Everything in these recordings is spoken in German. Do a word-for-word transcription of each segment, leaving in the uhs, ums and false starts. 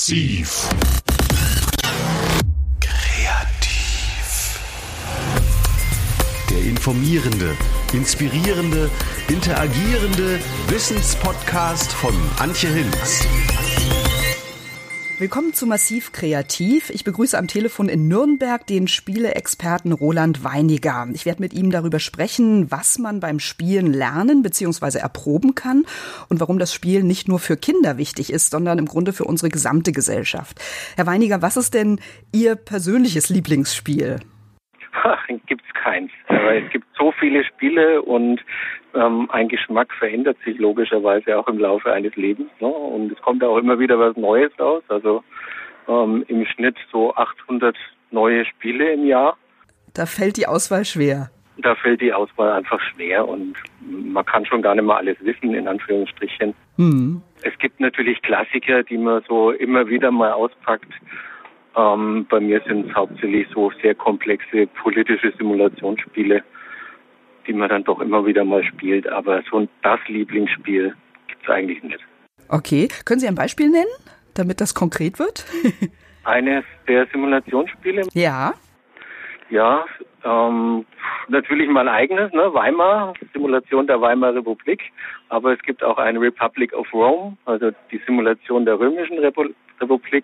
Massiv. Kreativ. Der informierende, inspirierende, interagierende Wissenspodcast von Antje Hinz. Willkommen zu Massiv Kreativ. Ich begrüße am Telefon in Nürnberg den Spieleexperten Roland Weiniger. Ich werde mit ihm darüber sprechen, was man beim Spielen lernen bzw. erproben kann und warum das Spiel nicht nur für Kinder wichtig ist, sondern im Grunde für unsere gesamte Gesellschaft. Herr Weiniger, was ist denn Ihr persönliches Lieblingsspiel? Gibt's keins. Aber es gibt so viele Spiele und ähm, ein Geschmack verändert sich logischerweise auch im Laufe eines Lebens. Ne? Und es kommt auch immer wieder was Neues raus. Also ähm, im Schnitt so achthundert neue Spiele im Jahr. Da fällt die Auswahl schwer. Da fällt die Auswahl einfach schwer und man kann schon gar nicht mehr alles wissen, in Anführungsstrichen. Mhm. Es gibt natürlich Klassiker, die man so immer wieder mal auspackt. Ähm, bei mir sind es hauptsächlich so sehr komplexe politische Simulationsspiele, die man dann doch immer wieder mal spielt. Aber so das Lieblingsspiel gibt es eigentlich nicht. Okay. Können Sie ein Beispiel nennen, damit das konkret wird? Eines der Simulationsspiele? Ja. Ja, ähm, natürlich mein eigenes, ne? Weimar, Simulation der Weimarer Republik. Aber es gibt auch eine Republic of Rome, also die Simulation der Römischen Repu- Republik.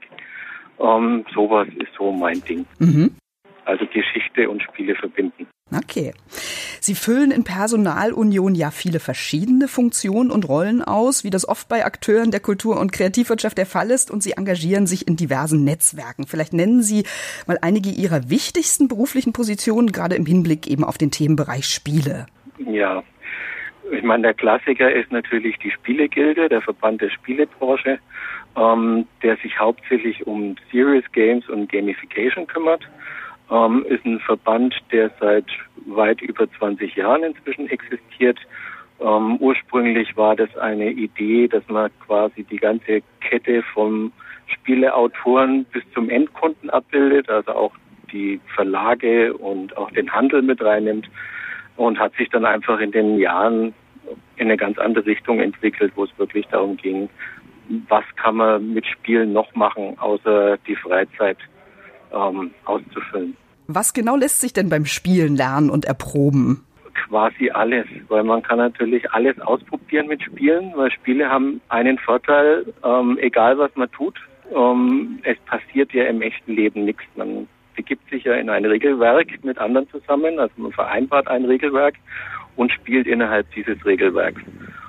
Um, sowas ist so mein Ding. Mhm. Also Geschichte und Spiele verbinden. Okay. Sie füllen in Personalunion ja viele verschiedene Funktionen und Rollen aus, wie das oft bei Akteuren der Kultur- und Kreativwirtschaft der Fall ist, und Sie engagieren sich in diversen Netzwerken. Vielleicht nennen Sie mal einige Ihrer wichtigsten beruflichen Positionen, gerade im Hinblick eben auf den Themenbereich Spiele. Ja, ich meine, der Klassiker ist natürlich die Spielegilde, der Verband der Spielebranche, ähm, der sich hauptsächlich um Serious Games und Gamification kümmert. Ähm, ist ein Verband, der seit weit über zwanzig Jahren inzwischen existiert. Ähm, ursprünglich war das eine Idee, dass man quasi die ganze Kette vom Spieleautoren bis zum Endkunden abbildet, also auch die Verlage und auch den Handel mit reinnimmt, und hat sich dann einfach in den Jahren in eine ganz andere Richtung entwickelt, wo es wirklich darum ging, was kann man mit Spielen noch machen, außer die Freizeit ähm, auszufüllen. Was genau lässt sich denn beim Spielen lernen und erproben? Quasi alles, weil man kann natürlich alles ausprobieren mit Spielen, weil Spiele haben einen Vorteil, ähm, egal was man tut, ähm, es passiert ja im echten Leben nichts. Man begibt sich ja in ein Regelwerk mit anderen zusammen, also man vereinbart ein Regelwerk und spielt innerhalb dieses Regelwerks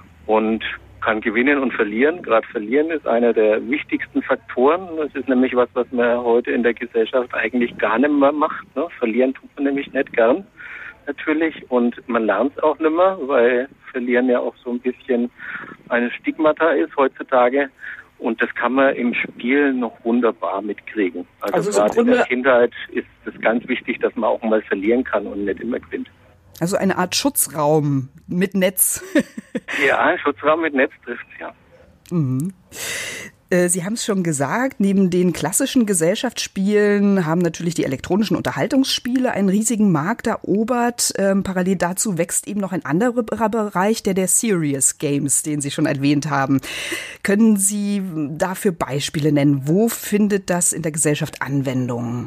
und kann gewinnen und verlieren. Gerade verlieren ist einer der wichtigsten Faktoren. Das ist nämlich was, was man heute in der Gesellschaft eigentlich gar nicht mehr macht. Ne? Verlieren tut man nämlich nicht gern, natürlich. Und man lernt es auch nicht mehr, weil Verlieren ja auch so ein bisschen ein Stigmata ist heutzutage. Und das kann man im Spiel noch wunderbar mitkriegen. Also, also gerade in der Kindheit ist es ganz wichtig, dass man auch mal verlieren kann und nicht immer gewinnt. Also eine Art Schutzraum mit Netz. Ja, ein Schutzraum mit Netz trifft es, ja. Mhm. Äh, Sie haben es schon gesagt, neben den klassischen Gesellschaftsspielen haben natürlich die elektronischen Unterhaltungsspiele einen riesigen Markt erobert. Ähm, parallel dazu wächst eben noch ein anderer Bereich, der der Serious Games, den Sie schon erwähnt haben. Können Sie dafür Beispiele nennen? Wo findet das in der Gesellschaft Anwendung?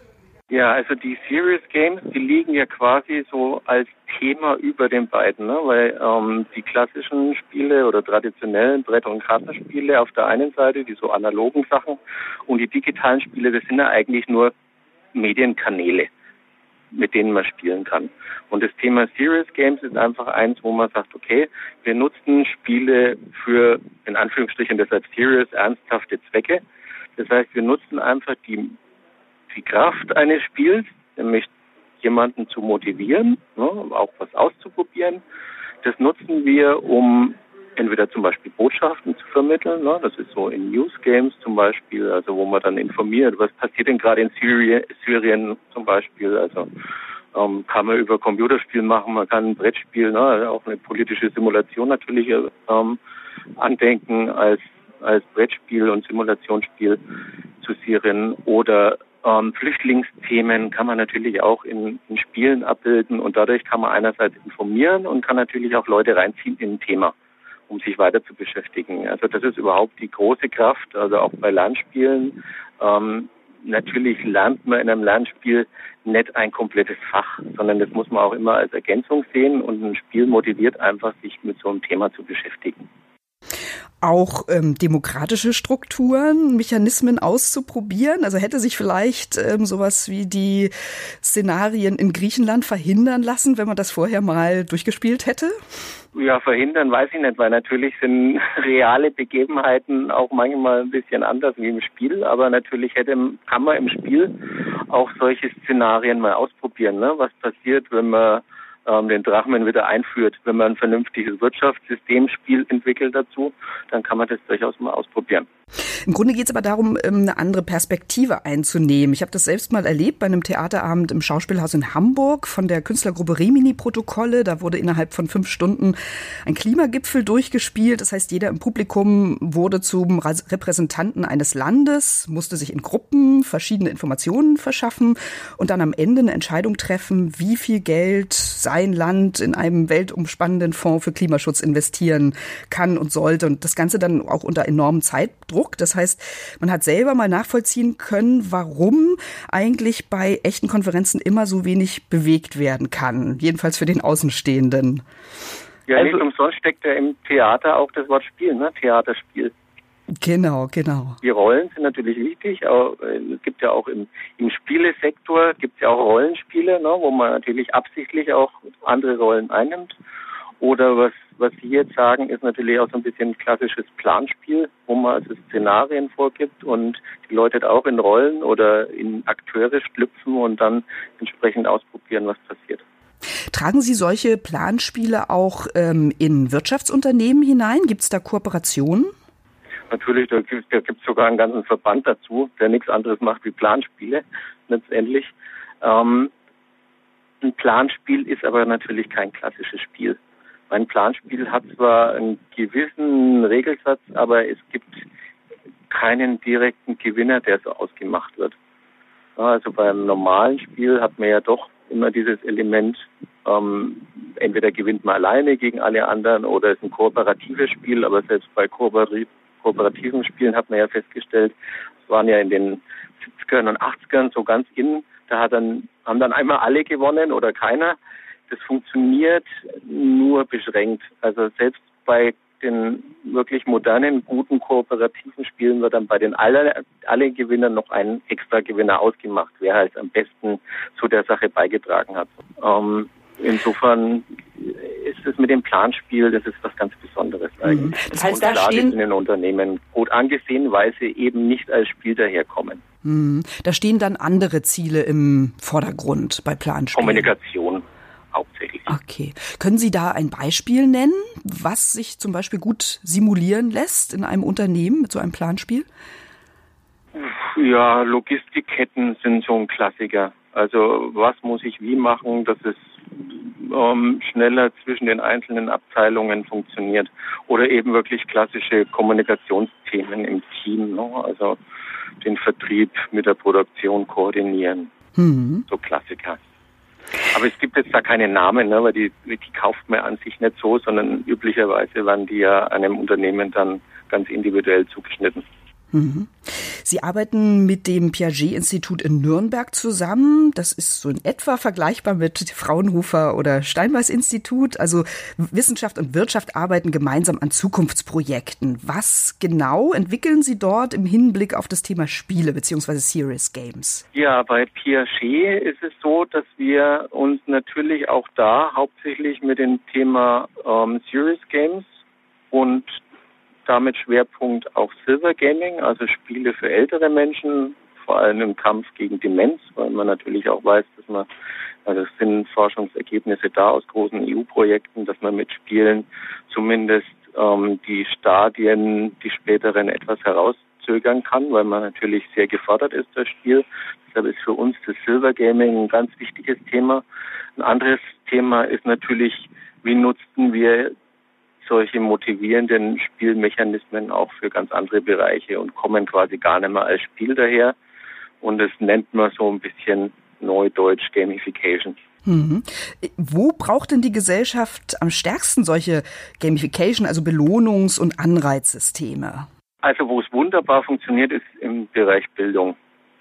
Ja, also die Serious Games, die liegen ja quasi so als Thema über den beiden, ne? Weil ähm, die klassischen Spiele oder traditionellen Brett- und Kartenspiele auf der einen Seite, die so analogen Sachen, und die digitalen Spiele, das sind ja eigentlich nur Medienkanäle, mit denen man spielen kann. Und das Thema Serious Games ist einfach eins, wo man sagt, okay, wir nutzen Spiele für, in Anführungsstrichen, deshalb serious, ernsthafte Zwecke. Das heißt, wir nutzen einfach die die Kraft eines Spiels, nämlich jemanden zu motivieren, ne, auch was auszuprobieren. Das nutzen wir, um entweder zum Beispiel Botschaften zu vermitteln. Ne, das ist so in News Games zum Beispiel, also wo man dann informiert, was passiert denn gerade in Syrien, Syrien zum Beispiel. Also ähm, kann man über Computerspiel machen, man kann ein Brettspiel, ne, auch eine politische Simulation natürlich ähm, andenken als als Brettspiel und Simulationsspiel zu Syrien, oder Ähm, Flüchtlingsthemen kann man natürlich auch in, in Spielen abbilden, und dadurch kann man einerseits informieren und kann natürlich auch Leute reinziehen in ein Thema. um sich weiter zu beschäftigen. Also das ist überhaupt die große Kraft, also auch bei Lernspielen. Ähm, natürlich lernt man in einem Lernspiel nicht ein komplettes Fach, sondern das muss man auch immer als Ergänzung sehen und ein Spiel motiviert einfach, sich mit so einem Thema zu beschäftigen. Auch ähm, demokratische Strukturen, Mechanismen auszuprobieren? Also hätte sich vielleicht ähm, sowas wie die Szenarien in Griechenland verhindern lassen, wenn man das vorher mal durchgespielt hätte? Ja, verhindern weiß ich nicht, weil natürlich sind reale Begebenheiten auch manchmal ein bisschen anders wie im Spiel, aber natürlich hätte, kann man im Spiel auch solche Szenarien mal ausprobieren, ne? Was passiert, wenn man ähm, den Drachmen wieder einführt, wenn man ein vernünftiges Wirtschaftssystemspiel entwickelt dazu, dann kann man das durchaus mal ausprobieren. Im Grunde geht es aber darum, eine andere Perspektive einzunehmen. Ich habe das selbst mal erlebt bei einem Theaterabend im Schauspielhaus in Hamburg von der Künstlergruppe Rimini-Protokolle. Da wurde innerhalb von fünf Stunden ein Klimagipfel durchgespielt. Das heißt, jeder im Publikum wurde zum Repräsentanten eines Landes, musste sich in Gruppen verschiedene Informationen verschaffen und dann am Ende eine Entscheidung treffen, wie viel Geld sein Land in einem weltumspannenden Fonds für Klimaschutz investieren kann und sollte. Und das Ganze dann auch unter enormem Zeitdruck. Das heißt, man hat selber mal nachvollziehen können, warum eigentlich bei echten Konferenzen immer so wenig bewegt werden kann. Jedenfalls für den Außenstehenden. Ja, also, nicht umsonst steckt ja im Theater auch das Wort Spiel, ne? Theaterspiel. Genau, genau. Die Rollen sind natürlich wichtig. Aber es gibt ja auch im, im Spielesektor gibt es ja auch Rollenspiele, ne? Wo man natürlich absichtlich auch andere Rollen einnimmt. Oder was, was Sie jetzt sagen, ist natürlich auch so ein bisschen klassisches Planspiel, wo man also Szenarien vorgibt und die Leute auch in Rollen oder in Akteure schlüpfen und dann entsprechend ausprobieren, was passiert. Tragen Sie solche Planspiele auch ähm, in Wirtschaftsunternehmen hinein? Gibt es da Kooperationen? Natürlich, da gibt es sogar einen ganzen Verband dazu, der nichts anderes macht wie Planspiele letztendlich. Ähm, ein Planspiel ist aber natürlich kein klassisches Spiel. Ein Planspiel hat zwar einen gewissen Regelsatz, aber es gibt keinen direkten Gewinner, der so ausgemacht wird. Also beim normalen Spiel hat man ja doch immer dieses Element, ähm, entweder gewinnt man alleine gegen alle anderen oder es ist ein kooperatives Spiel, aber selbst bei kooperativen Spielen hat man ja festgestellt, es waren ja in den siebzigern und achtzigern so ganz innen, da hat dann, haben dann einmal alle gewonnen oder keiner. Das funktioniert nur beschränkt. Also selbst bei den wirklich modernen, guten, kooperativen Spielen wird dann bei den alle, alle Gewinnern noch ein extra Gewinner ausgemacht, wer halt am besten zu der Sache beigetragen hat. Ähm, insofern ist es mit dem Planspiel, das ist was ganz Besonderes eigentlich. Das heißt, und da klar, stehen ist in den Unternehmen gut angesehen, weil sie eben nicht als Spiel daherkommen. Hm. Da stehen dann andere Ziele im Vordergrund bei Planspielen. Kommunikation. Hauptsächlich. Okay. Können Sie da ein Beispiel nennen, was sich zum Beispiel gut simulieren lässt in einem Unternehmen mit so einem Planspiel? Ja, Logistikketten sind so ein Klassiker. Also was muss ich wie machen, dass es ähm, schneller zwischen den einzelnen Abteilungen funktioniert. Oder eben wirklich klassische Kommunikationsthemen im Team, ne? Also den Vertrieb mit der Produktion koordinieren. Mhm. So Klassiker. Aber es gibt jetzt da keine Namen, ne, weil die, die kauft man an sich nicht so, sondern üblicherweise werden die ja einem Unternehmen dann ganz individuell zugeschnitten. Mhm. Sie arbeiten mit dem Piaget-Institut in Nürnberg zusammen. Das ist so in etwa vergleichbar mit Fraunhofer oder Steinbeis-Institut. Also Wissenschaft und Wirtschaft arbeiten gemeinsam an Zukunftsprojekten. Was genau entwickeln Sie dort im Hinblick auf das Thema Spiele bzw. Serious Games? Ja, bei Piaget ist es so, dass wir uns natürlich auch da hauptsächlich mit dem Thema ähm, Serious Games und damit Schwerpunkt auch Silver Gaming, also Spiele für ältere Menschen, vor allem im Kampf gegen Demenz, weil man natürlich auch weiß, dass man, also es sind Forschungsergebnisse da aus großen E U-Projekten, dass man mit Spielen zumindest ähm, die Stadien, die späteren etwas herauszögern kann, weil man natürlich sehr gefordert ist, das Spiel. Deshalb ist für uns das Silver Gaming ein ganz wichtiges Thema. Ein anderes Thema ist natürlich, wie nutzen wir solche motivierenden Spielmechanismen auch für ganz andere Bereiche und kommen quasi gar nicht mehr als Spiel daher. Und das nennt man so ein bisschen neudeutsch Gamification. Mhm. Wo braucht denn die Gesellschaft am stärksten solche Gamification, also Belohnungs- und Anreizsysteme? Also wo es wunderbar funktioniert, ist im Bereich Bildung.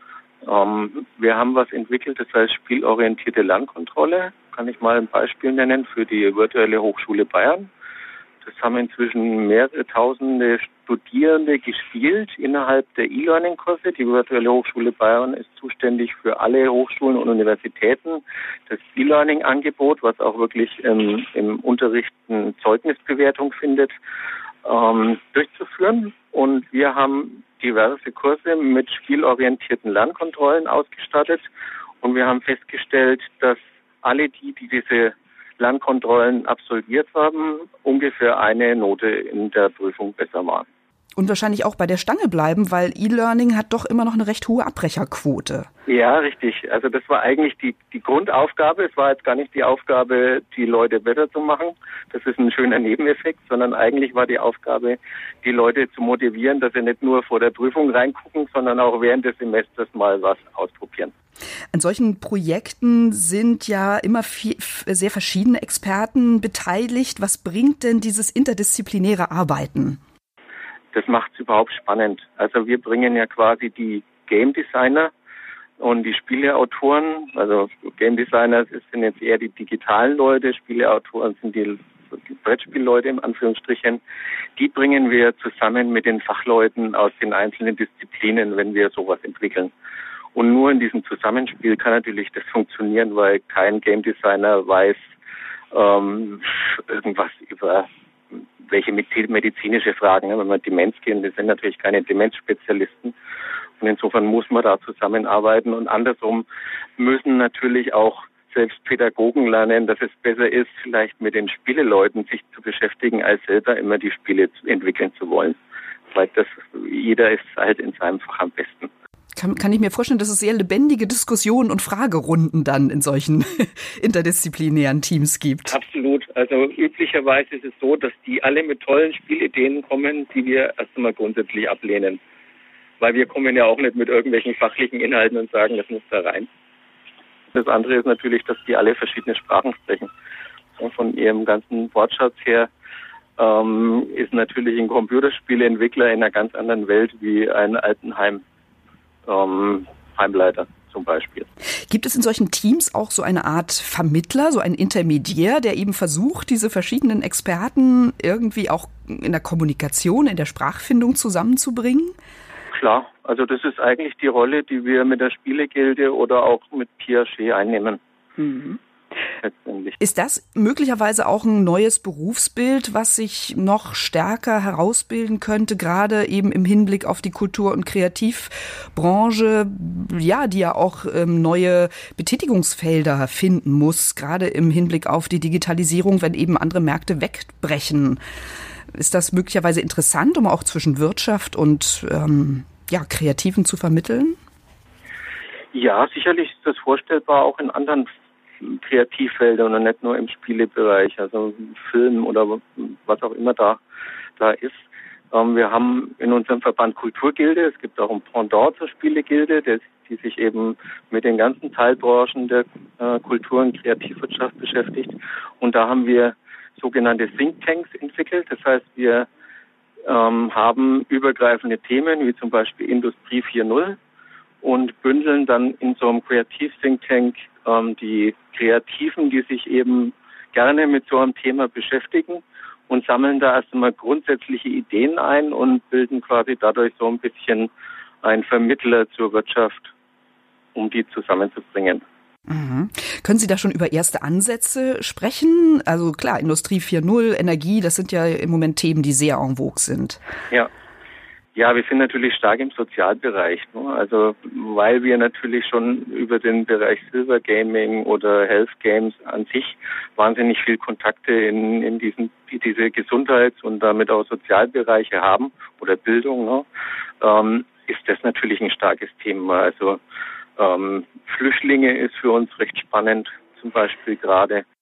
Ähm, wir haben was entwickelt, das heißt spielorientierte Lernkontrolle. Kann ich mal ein Beispiel nennen für die virtuelle Hochschule Bayern. Das haben inzwischen mehrere tausende Studierende gespielt innerhalb der E-Learning-Kurse. Die virtuelle Hochschule Bayern ist zuständig für alle Hochschulen und Universitäten. Das E-Learning-Angebot, was auch wirklich ähm, im Unterricht eine Zeugnisbewertung findet, ähm, durchzuführen. Und wir haben diverse Kurse mit spielorientierten Lernkontrollen ausgestattet. Und wir haben festgestellt, dass alle die, die diese Lernkontrollen absolviert haben, ungefähr eine Note in der Prüfung besser waren. Und wahrscheinlich auch bei der Stange bleiben, weil E-Learning hat doch immer noch eine recht hohe Abbrecherquote. Ja, richtig. Also das war eigentlich die, die Grundaufgabe. Es war jetzt gar nicht die Aufgabe, die Leute besser zu machen. Das ist ein schöner Nebeneffekt, sondern eigentlich war die Aufgabe, die Leute zu motivieren, dass sie nicht nur vor der Prüfung reingucken, sondern auch während des Semesters mal was ausprobieren. An solchen Projekten sind ja immer viel, sehr verschiedene Experten beteiligt. Was bringt denn dieses interdisziplinäre Arbeiten? Das macht es überhaupt spannend. Also wir bringen ja quasi die Game Designer und die Spieleautoren, also Game Designer sind jetzt eher die digitalen Leute, Spieleautoren sind die, die Brettspielleute im Anführungsstrichen. Die bringen wir zusammen mit den Fachleuten aus den einzelnen Disziplinen, wenn wir sowas entwickeln. Und nur in diesem Zusammenspiel kann natürlich das funktionieren, weil kein Game Designer weiß ähm, irgendwas über welche medizinische Fragen, wenn man Demenz gehen, wir sind natürlich keine Demenzspezialisten und insofern muss man da zusammenarbeiten und andersrum müssen natürlich auch selbst Pädagogen lernen, dass es besser ist, vielleicht mit den Spieleleuten sich zu beschäftigen, als selber immer die Spiele entwickeln zu wollen, weil das jeder ist halt in seinem Fach am besten. Kann, kann ich mir vorstellen, dass es sehr lebendige Diskussionen und Fragerunden dann in solchen interdisziplinären Teams gibt. Absolut. Also üblicherweise ist es so, dass die alle mit tollen Spielideen kommen, die wir erst einmal grundsätzlich ablehnen. Weil wir kommen ja auch nicht mit irgendwelchen fachlichen Inhalten und sagen, das muss da rein. Das andere ist natürlich, dass die alle verschiedene Sprachen sprechen. Von ihrem ganzen Wortschatz her ähm, ist natürlich ein Computerspieleentwickler in einer ganz anderen Welt wie ein Altenheim. Ähm, Heimleiter zum Beispiel. Gibt es in solchen Teams auch so eine Art Vermittler, so einen Intermediär, der eben versucht, diese verschiedenen Experten irgendwie auch in der Kommunikation, in der Sprachfindung zusammenzubringen? Klar, also das ist eigentlich die Rolle, die wir mit der Spielegilde oder auch mit Piaget einnehmen. Mhm. Ist das möglicherweise auch ein neues Berufsbild, was sich noch stärker herausbilden könnte, gerade eben im Hinblick auf die Kultur- und Kreativbranche, ja, die ja auch ähm, neue Betätigungsfelder finden muss, gerade im Hinblick auf die Digitalisierung, wenn eben andere Märkte wegbrechen? Ist das möglicherweise interessant, um auch zwischen Wirtschaft und ähm, ja, Kreativen zu vermitteln? Ja, sicherlich ist das vorstellbar auch in anderen Kreativfelder und nicht nur im Spielebereich, also Film oder was auch immer da da ist. Ähm, wir haben in unserem Verband Kulturgilde, es gibt auch ein Pendant zur Spielegilde, das, die sich eben mit den ganzen Teilbranchen der äh, Kultur- und Kreativwirtschaft beschäftigt. Und da haben wir sogenannte Thinktanks entwickelt. Das heißt, wir ähm, haben übergreifende Themen wie zum Beispiel Industrie vier Punkt null und bündeln dann in so einem Kreativ-Think-Tank ähm, die Kreativen, die sich eben gerne mit so einem Thema beschäftigen und sammeln da erst einmal grundsätzliche Ideen ein und bilden quasi dadurch so ein bisschen einen Vermittler zur Wirtschaft, um die zusammenzubringen. Mhm. Können Sie da schon über erste Ansätze sprechen? Also klar, Industrie vier Punkt null, Energie, das sind ja im Moment Themen, die sehr en vogue sind. Ja. Ja, wir sind natürlich stark im Sozialbereich, ne? Also weil wir natürlich schon über den Bereich Silver Gaming oder Health Games an sich wahnsinnig viel Kontakte in, in diesen die diese Gesundheits- und damit auch Sozialbereiche haben oder Bildung, ne? ähm, ist das natürlich ein starkes Thema. Also ähm, Flüchtlinge ist für uns recht spannend, zum Beispiel gerade.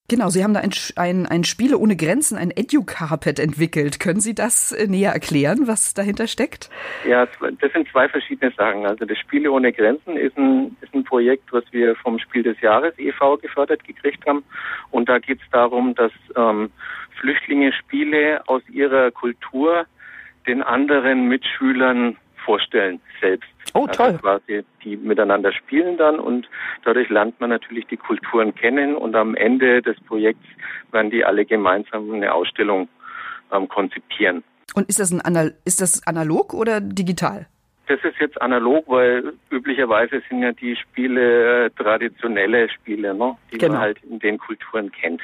Genau, Sie haben da ein, ein, ein Spiele ohne Grenzen, ein Edu-Carpet entwickelt. Können Sie das näher erklären, was dahinter steckt? Ja, das sind zwei verschiedene Sachen. Also das Spiele ohne Grenzen ist ein, ist ein Projekt, was wir vom Spiel des Jahres e V gefördert gekriegt haben. Und da geht es darum, dass ähm, Flüchtlinge Spiele aus ihrer Kultur den anderen Mitschülern vorstellen selbst. Oh, toll. Also quasi die miteinander spielen dann und dadurch lernt man natürlich die Kulturen kennen und am Ende des Projekts werden die alle gemeinsam eine Ausstellung ähm, konzipieren. Und ist das ein Anal- ist das analog oder digital? Das ist jetzt analog, weil üblicherweise sind ja die Spiele äh, traditionelle Spiele, ne, die genau. man halt in den Kulturen kennt.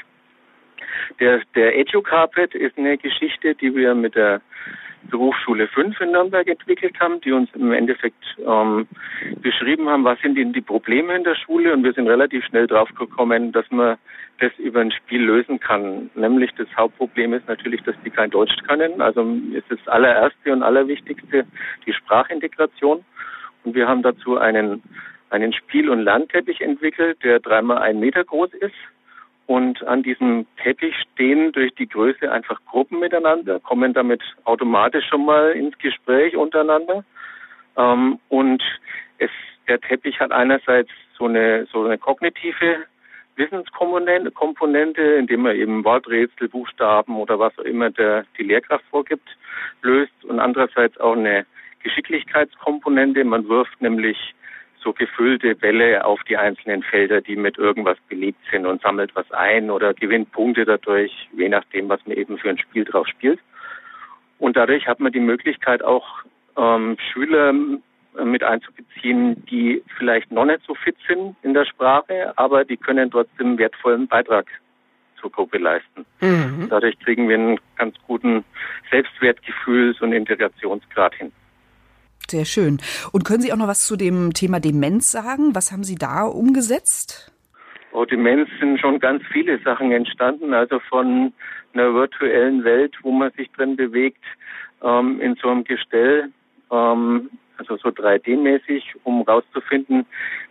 Der, der Edu-Carpet ist eine Geschichte, die wir mit der Berufsschule fünf in Nürnberg entwickelt haben, die uns im Endeffekt ähm, beschrieben haben, was sind denn die Probleme in der Schule, und wir sind relativ schnell drauf gekommen, dass man das über ein Spiel lösen kann. Nämlich das Hauptproblem ist natürlich, dass die kein Deutsch können. Also ist das allererste und allerwichtigste die Sprachintegration. Und wir haben dazu einen, einen Spiel- und Lernteppich entwickelt, der dreimal ein Meter groß ist. Und an diesem Teppich stehen durch die Größe einfach Gruppen miteinander, kommen damit automatisch schon mal ins Gespräch untereinander. Ähm, und es, der Teppich hat einerseits so eine, so eine kognitive Wissenskomponente, Komponente, indem man eben Worträtsel, Buchstaben oder was auch immer der, die Lehrkraft vorgibt, löst. Und andererseits auch eine Geschicklichkeitskomponente. Man wirft nämlich so gefüllte Bälle auf die einzelnen Felder, die mit irgendwas belegt sind, und sammelt was ein oder gewinnt Punkte dadurch, je nachdem, was man eben für ein Spiel drauf spielt. Und dadurch hat man die Möglichkeit auch ähm, Schüler mit einzubeziehen, die vielleicht noch nicht so fit sind in der Sprache, aber die können trotzdem einen wertvollen Beitrag zur Gruppe leisten. Mhm. Dadurch kriegen wir einen ganz guten Selbstwertgefühls- und Integrationsgrad hin. Sehr schön. Und können Sie auch noch was zu dem Thema Demenz sagen? Was haben Sie da umgesetzt? Oh, Demenz sind schon ganz viele Sachen entstanden, also von einer virtuellen Welt, wo man sich drin bewegt, ähm, in so einem Gestell, ähm, also so drei D-mäßig, um rauszufinden,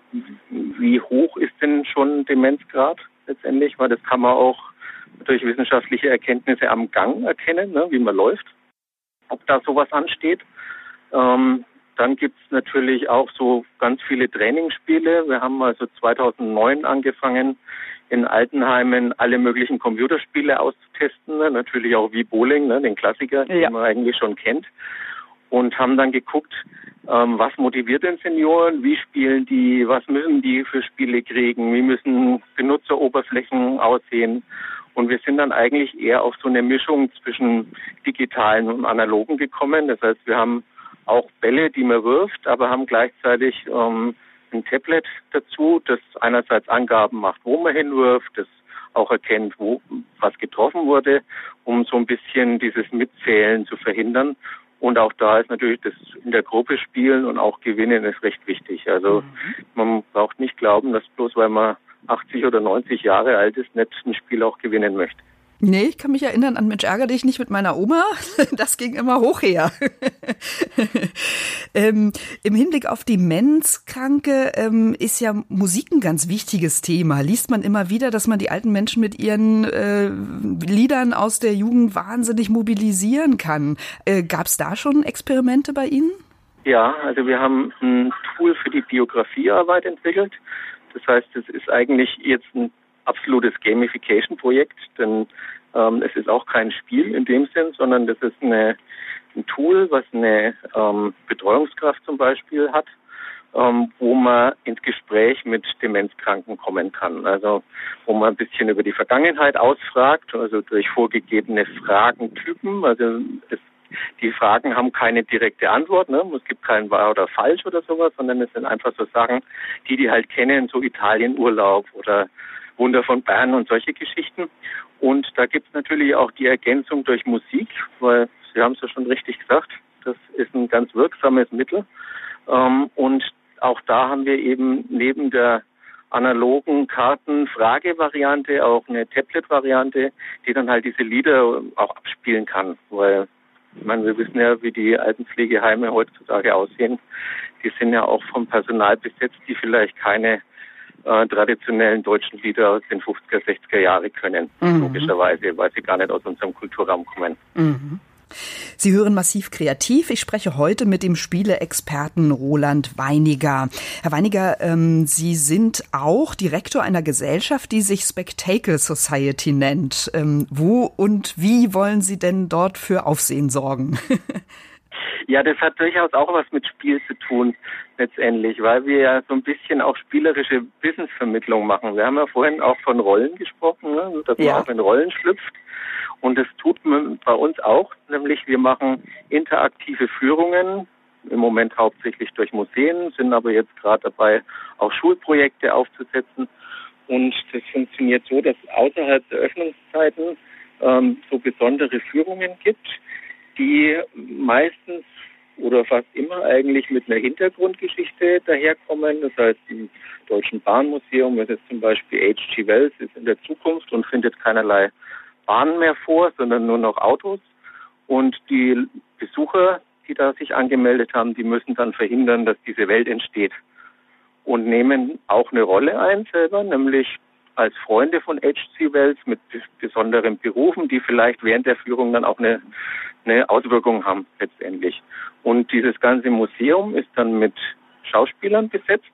wie hoch ist denn schon Demenzgrad letztendlich, weil das kann man auch durch wissenschaftliche Erkenntnisse am Gang erkennen, ne, wie man läuft, ob da sowas ansteht. Ähm, dann gibt's natürlich auch so ganz viele Trainingsspiele. Wir haben also zweitausendneun angefangen, in Altenheimen alle möglichen Computerspiele auszutesten. Ne? Natürlich auch wie Bowling, ne? Den Klassiker, ja, den man eigentlich schon kennt. Und haben dann geguckt, ähm, was motiviert den Senioren, wie spielen die, was müssen die für Spiele kriegen, wie müssen Benutzeroberflächen aussehen. Und wir sind dann eigentlich eher auf so eine Mischung zwischen digitalen und analogen gekommen. Das heißt, wir haben auch Bälle, die man wirft, aber haben gleichzeitig ähm, ein Tablet dazu, das einerseits Angaben macht, wo man hinwirft, das auch erkennt, wo was getroffen wurde, um so ein bisschen dieses Mitzählen zu verhindern. Und auch da ist natürlich das in der Gruppe spielen und auch gewinnen ist recht wichtig. Also mhm. man braucht nicht glauben, dass bloß weil man achtzig oder neunzig Jahre alt ist, nicht ein Spiel auch gewinnen möchte. Nee, ich kann mich erinnern an Mensch, ärger dich nicht mit meiner Oma. Das ging immer hoch her. ähm, Im Hinblick auf Demenzkranke ähm, ist ja Musik ein ganz wichtiges Thema. Liest man immer wieder, dass man die alten Menschen mit ihren äh, Liedern aus der Jugend wahnsinnig mobilisieren kann. Äh, Gab es da schon Experimente bei Ihnen? Ja, also wir haben ein Tool für die Biografiearbeit entwickelt. Das heißt, es ist eigentlich jetzt ein absolutes Gamification-Projekt, denn ähm, es ist auch kein Spiel in dem Sinn, sondern das ist eine, ein Tool, was eine ähm, Betreuungskraft zum Beispiel hat, ähm, wo man ins Gespräch mit Demenzkranken kommen kann. Also wo man ein bisschen über die Vergangenheit ausfragt, also durch vorgegebene Fragentypen. Also es, die Fragen haben keine direkte Antwort, ne? Es gibt kein wahr oder falsch oder sowas, sondern es sind einfach so Sachen, die die halt kennen, so Italienurlaub oder Wunder von Bern und solche Geschichten. Und da gibt es natürlich auch die Ergänzung durch Musik, weil Sie haben es ja schon richtig gesagt, das ist ein ganz wirksames Mittel. Ähm, und auch da haben wir eben neben der analogen Karten-Frage-Variante auch eine Tablet-Variante, die dann halt diese Lieder auch abspielen kann. Weil, ich meine, wir wissen ja, wie die Altenpflegeheime heutzutage aussehen. Die sind ja auch vom Personal besetzt, die vielleicht keine äh, traditionellen deutschen Lieder aus den fünfziger, sechziger Jahre können, mhm. logischerweise, weil sie gar nicht aus unserem Kulturraum kommen. Mhm. Sie hören Massiv Kreativ. Ich spreche heute mit dem Spieleexperten Roland Weiniger. Herr Weiniger, ähm, Sie sind auch Direktor einer Gesellschaft, die sich Spectacle Society nennt. Ähm, wo und wie wollen Sie denn dort für Aufsehen sorgen? Ja, das hat durchaus auch was mit Spiel zu tun, letztendlich, weil wir ja so ein bisschen auch spielerische Wissensvermittlung machen. Wir haben ja vorhin auch von Rollen gesprochen, ne? Dass ja. man auch in Rollen schlüpft. Und das tut man bei uns auch, nämlich wir machen interaktive Führungen, im Moment hauptsächlich durch Museen, sind aber jetzt gerade dabei, auch Schulprojekte aufzusetzen. Und das funktioniert so, dass es außerhalb der Öffnungszeiten ähm, so besondere Führungen gibt, die meistens oder fast immer eigentlich mit einer Hintergrundgeschichte daherkommen. Das heißt, im Deutschen Bahnmuseum ist jetzt zum Beispiel H G Wells ist in der Zukunft und findet keinerlei Bahnen mehr vor, sondern nur noch Autos. Und die Besucher, die da sich angemeldet haben, die müssen dann verhindern, dass diese Welt entsteht. Und nehmen auch eine Rolle ein selber, nämlich als Freunde von H G Wells mit besonderen Berufen, die vielleicht während der Führung dann auch eine, eine Auswirkung haben letztendlich. Und dieses ganze Museum ist dann mit Schauspielern besetzt.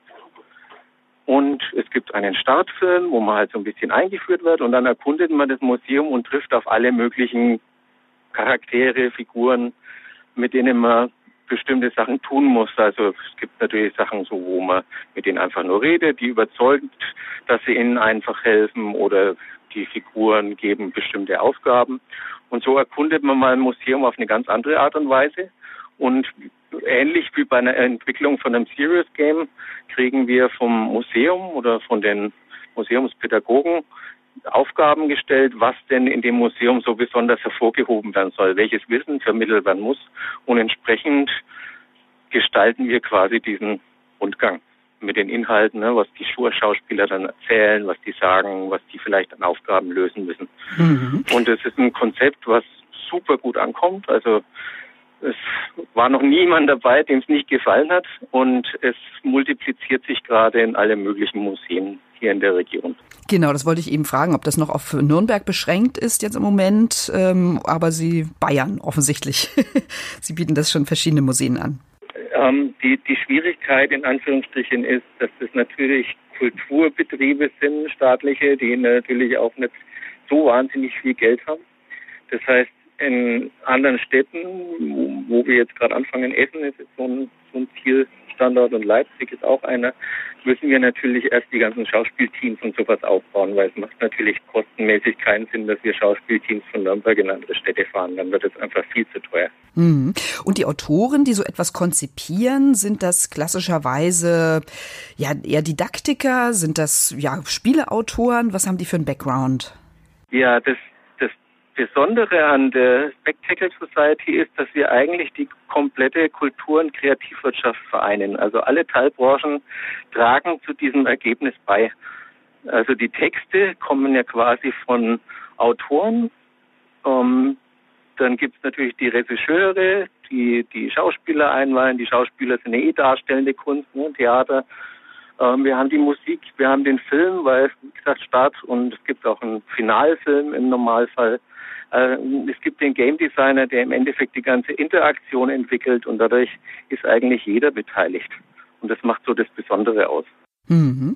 Und es gibt einen Startfilm, wo man halt so ein bisschen eingeführt wird und dann erkundet man das Museum und trifft auf alle möglichen Charaktere, Figuren, mit denen man bestimmte Sachen tun muss. Also es gibt natürlich Sachen so, wo man mit denen einfach nur redet, die überzeugt, dass sie ihnen einfach helfen oder die Figuren geben bestimmte Aufgaben. Und so erkundet man mal ein Museum auf eine ganz andere Art und Weise. Und ähnlich wie bei einer Entwicklung von einem Serious Game kriegen wir vom Museum oder von den Museumspädagogen Aufgaben gestellt, was denn in dem Museum so besonders hervorgehoben werden soll, welches Wissen vermittelt werden muss. Und entsprechend gestalten wir quasi diesen Rundgang mit den Inhalten, ne, was die Schauspieler dann erzählen, was die sagen, was die vielleicht an Aufgaben lösen müssen. Mhm. Und es ist ein Konzept, was super gut ankommt. Also es war noch niemand dabei, dem es nicht gefallen hat, und es multipliziert sich gerade in alle möglichen Museen hier in der Region. Genau, das wollte ich eben fragen, ob das noch auf Nürnberg beschränkt ist jetzt im Moment, ähm, aber Sie Bayern offensichtlich. Sie bieten das schon verschiedene Museen an. Ähm, die, die Schwierigkeit in Anführungsstrichen ist, dass das natürlich Kulturbetriebe sind, staatliche, die natürlich auch nicht so wahnsinnig viel Geld haben. Das heißt, in anderen Städten, wo, wo wir jetzt gerade anfangen, Essen ist jetzt so ein, so ein Zielstandort und Leipzig ist auch einer, müssen wir natürlich erst die ganzen Schauspielteams und sowas aufbauen, weil es macht natürlich kostenmäßig keinen Sinn, dass wir Schauspielteams von Nürnberg in andere Städte fahren. Dann wird es einfach viel zu teuer. Mhm. Und die Autoren, die so etwas konzipieren, sind das klassischerweise ja eher Didaktiker? Sind das ja Spieleautoren? Was haben die für einen Background? Ja, das Besondere an der Spectacle Society ist, dass wir eigentlich die komplette Kultur- und Kreativwirtschaft vereinen. Also alle Teilbranchen tragen zu diesem Ergebnis bei. Also die Texte kommen ja quasi von Autoren. Ähm, dann gibt es natürlich die Regisseure, die die Schauspieler einweihen. Die Schauspieler sind eh darstellende Kunst, ne, Theater. Ähm, wir haben die Musik, wir haben den Film, weil, wie gesagt, Start, und es gibt auch einen Finalfilm im Normalfall. Es gibt den Game Designer, der im Endeffekt die ganze Interaktion entwickelt, und dadurch ist eigentlich jeder beteiligt. Und das macht so das Besondere aus. Mhm.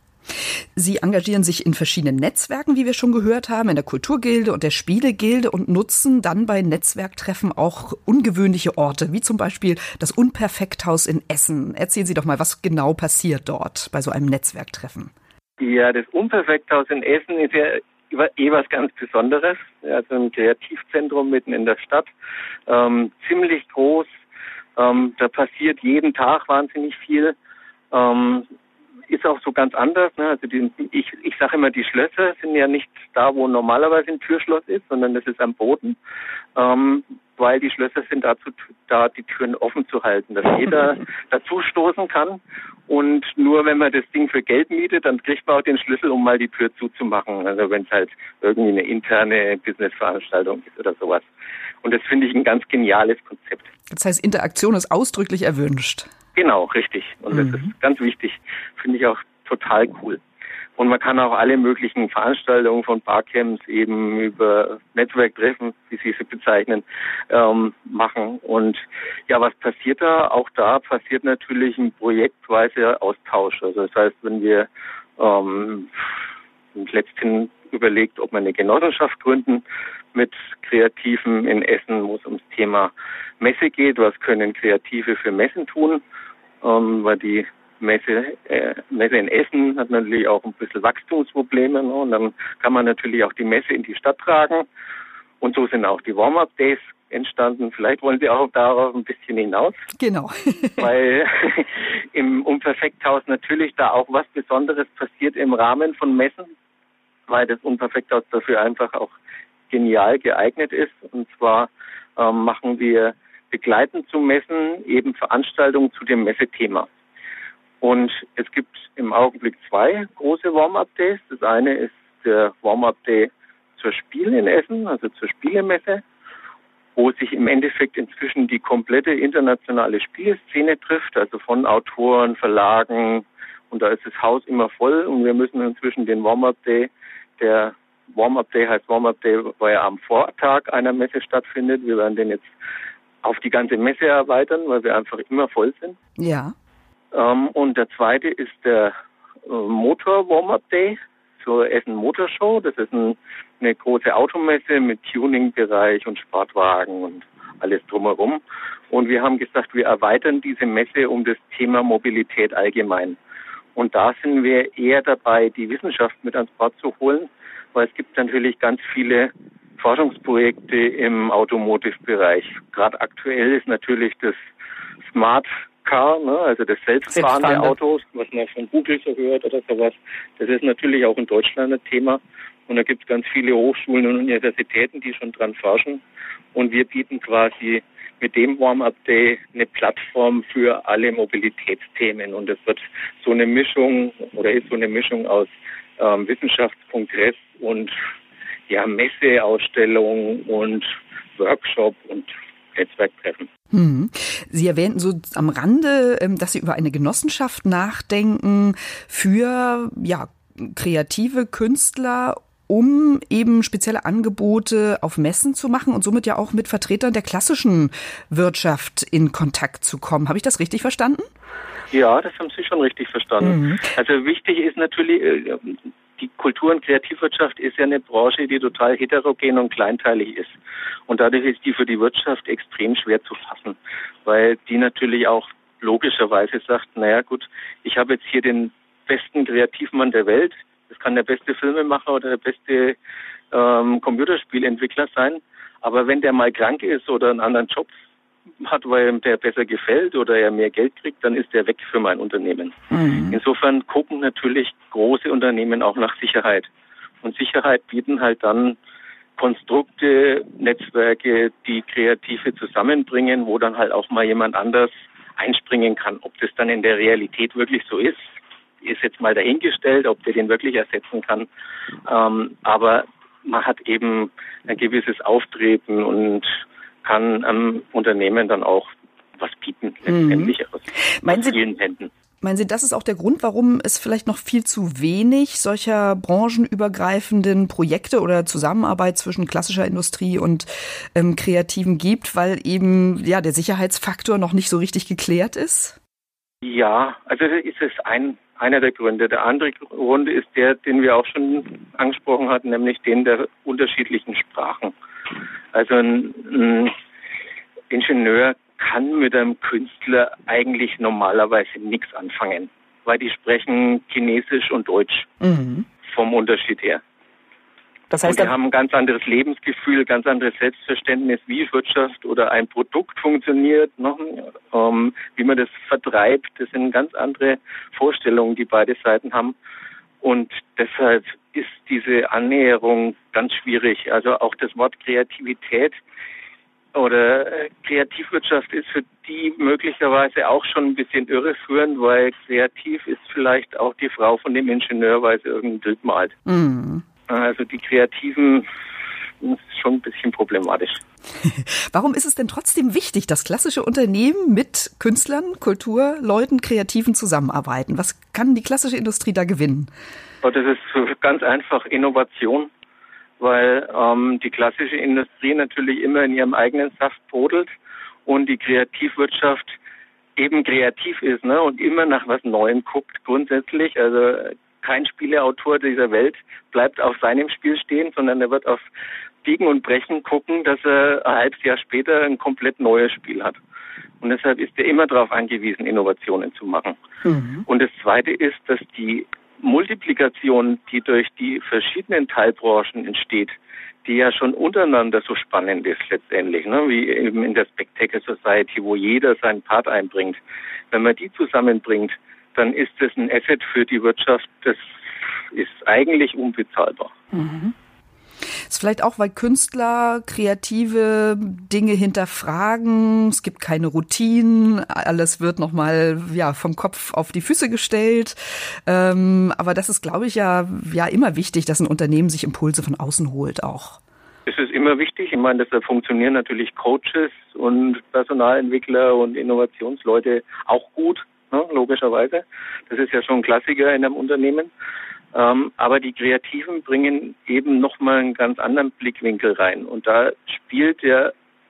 Sie engagieren sich in verschiedenen Netzwerken, wie wir schon gehört haben, in der Kulturgilde und der Spielegilde, und nutzen dann bei Netzwerktreffen auch ungewöhnliche Orte, wie zum Beispiel das Unperfekthaus in Essen. Erzählen Sie doch mal, was genau passiert dort bei so einem Netzwerktreffen. Ja, das Unperfekthaus in Essen ist ja eh was ganz Besonderes, also ein Kreativzentrum mitten in der Stadt, ähm, ziemlich groß, ähm, da passiert jeden Tag wahnsinnig viel, ähm, ist auch so ganz anders, ne? Also die, ich, ich sage immer, die Schlösser sind ja nicht da, wo normalerweise ein Türschloss ist, sondern das ist am Boden, ähm, weil die Schlösser sind dazu da, die Türen offen zu halten, dass jeder dazu stoßen kann. Und nur wenn man das Ding für Geld mietet, dann kriegt man auch den Schlüssel, um mal die Tür zuzumachen. Also wenn es halt irgendwie eine interne Businessveranstaltung ist oder sowas. Und das finde ich ein ganz geniales Konzept. Das heißt, Interaktion ist ausdrücklich erwünscht. Genau, richtig. Und mhm. das ist ganz wichtig. Finde ich auch total cool. Und man kann auch alle möglichen Veranstaltungen von Barcamps eben über Netzwerktreffen, wie Sie sie bezeichnen, ähm, machen. Und ja, was passiert da? Auch da passiert natürlich ein projektweiser Austausch. Also das heißt, wenn wir ähm, letzthin überlegt, ob wir eine Genossenschaft gründen mit Kreativen in Essen, wo es ums Thema Messe geht. Was können Kreative für Messen tun? Ähm, weil die Messe, äh, Messe in Essen hat natürlich auch ein bisschen Wachstumsprobleme, ne? Und dann kann man natürlich auch die Messe in die Stadt tragen. Und so sind auch die Warm-Up-Days entstanden. Vielleicht wollen Sie auch darauf ein bisschen hinaus. Genau. Weil im Unperfekthaus natürlich da auch was Besonderes passiert im Rahmen von Messen, weil das Unperfekthaus dafür einfach auch genial geeignet ist. Und zwar ähm, machen wir begleitend zu Messen eben Veranstaltungen zu dem Messethema. Und es gibt im Augenblick zwei große Warm-Up-Days. Das eine ist der Warm-Up-Day zur Spiel in Essen, also zur Spielemesse, wo sich im Endeffekt inzwischen die komplette internationale Spieleszene trifft, also von Autoren, Verlagen, und da ist das Haus immer voll und wir müssen inzwischen den Warm-Up-Day, der Warm-Up-Day heißt Warm-Up-Day, weil er am Vortag einer Messe stattfindet. Wir werden den jetzt auf die ganze Messe erweitern, weil wir einfach immer voll sind. Ja. Ähm, und der zweite ist der äh, Motor Warm-Up Day zur Essen Motor Show. Das ist ein, eine große Automesse mit Tuning-Bereich und Sportwagen und alles drumherum. Und wir haben gesagt, wir erweitern diese Messe um das Thema Mobilität allgemein. Und da sind wir eher dabei, die Wissenschaft mit ans Bord zu holen, weil es gibt natürlich ganz viele Forschungsprojekte im Automotive-Bereich. Gerade aktuell ist natürlich das Smart Car, ne, also das selbstfahrende, selbstfahrende Autos, was man von Google so hört oder sowas. Das ist natürlich auch in Deutschland ein Thema. Und da gibt es ganz viele Hochschulen und Universitäten, die schon dran forschen. Und wir bieten quasi mit dem Warm-Up Day eine Plattform für alle Mobilitätsthemen. Und es wird so eine Mischung oder ist so eine Mischung aus ähm, Wissenschaftskongress und ja, Messeausstellung und Workshop und Netzwerktreffen. Hm. Sie erwähnten so am Rande, dass Sie über eine Genossenschaft nachdenken für ja, kreative Künstler, um eben spezielle Angebote auf Messen zu machen und somit ja auch mit Vertretern der klassischen Wirtschaft in Kontakt zu kommen. Habe ich das richtig verstanden? Ja, das haben Sie schon richtig verstanden. Mhm. Also wichtig ist natürlich, die Kultur- und Kreativwirtschaft ist ja eine Branche, die total heterogen und kleinteilig ist. Und dadurch ist die für die Wirtschaft extrem schwer zu fassen, weil die natürlich auch logischerweise sagt, naja gut, ich habe jetzt hier den besten Kreativmann der Welt, das kann der beste Filmemacher oder der beste ähm, Computerspielentwickler sein, aber wenn der mal krank ist oder einen anderen Job hat, weil ihm der besser gefällt oder er mehr Geld kriegt, dann ist der weg für mein Unternehmen. Mhm. Insofern gucken natürlich große Unternehmen auch nach Sicherheit. Und Sicherheit bieten halt dann Konstrukte, Netzwerke, die Kreative zusammenbringen, wo dann halt auch mal jemand anders einspringen kann. Ob das dann in der Realität wirklich so ist, ist jetzt mal dahingestellt, ob der den wirklich ersetzen kann. Ähm, aber man hat eben ein gewisses Auftreten und kann am Unternehmen dann auch was bieten, letztendlich mhm. aus, aus vielen Händen. Meinen Sie, das ist auch der Grund, warum es vielleicht noch viel zu wenig solcher branchenübergreifenden Projekte oder Zusammenarbeit zwischen klassischer Industrie und ähm, Kreativen gibt, weil eben ja der Sicherheitsfaktor noch nicht so richtig geklärt ist? Ja, also das ist es ein, einer der Gründe. Der andere Grund ist der, den wir auch schon angesprochen hatten, nämlich den der unterschiedlichen Sprachen. Also ein, ein Ingenieur kann mit einem Künstler eigentlich normalerweise nichts anfangen, weil die sprechen Chinesisch und Deutsch mhm. vom Unterschied her. Das heißt, und die haben ein ganz anderes Lebensgefühl, ganz anderes Selbstverständnis, wie Wirtschaft oder ein Produkt funktioniert, ne? ähm, wie man das vertreibt. Das sind ganz andere Vorstellungen, die beide Seiten haben. Und deshalb ist diese Annäherung ganz schwierig. Also auch das Wort Kreativität oder Kreativwirtschaft ist für die möglicherweise auch schon ein bisschen irreführend, weil kreativ ist vielleicht auch die Frau von dem Ingenieur, weil sie irgendein Bild malt. Mhm. Also die Kreativen das ist schon ein bisschen problematisch. Warum ist es denn trotzdem wichtig, dass klassische Unternehmen mit Künstlern, Kulturleuten, Kreativen zusammenarbeiten? Was kann die klassische Industrie da gewinnen? Das ist ganz einfach Innovation, weil ähm, die klassische Industrie natürlich immer in ihrem eigenen Saft brodelt und die Kreativwirtschaft eben kreativ ist, ne, und immer nach was Neuem guckt grundsätzlich. Also kein Spieleautor dieser Welt bleibt auf seinem Spiel stehen, sondern er wird auf Biegen und Brechen gucken, dass er ein halbes Jahr später ein komplett neues Spiel hat. Und deshalb ist er immer darauf angewiesen, Innovationen zu machen. Mhm. Und das Zweite ist, dass die Multiplikation, die durch die verschiedenen Teilbranchen entsteht, die ja schon untereinander so spannend ist letztendlich, ne? Wie eben in der Spectacle Society, wo jeder seinen Part einbringt. Wenn man die zusammenbringt, dann ist das ein Asset für die Wirtschaft, das ist eigentlich unbezahlbar. Mhm. Ist vielleicht auch, weil Künstler kreative Dinge hinterfragen, es gibt keine Routinen, alles wird nochmal ja, vom Kopf auf die Füße gestellt. Ähm, aber das ist, glaube ich, ja, ja immer wichtig, dass ein Unternehmen sich Impulse von außen holt auch. Es ist immer wichtig. Ich meine, deshalb funktionieren natürlich Coaches und Personalentwickler und Innovationsleute auch gut, ne, logischerweise. Das ist ja schon ein Klassiker in einem Unternehmen. Ähm, aber die Kreativen bringen eben nochmal einen ganz anderen Blickwinkel rein. Und da spielt ja,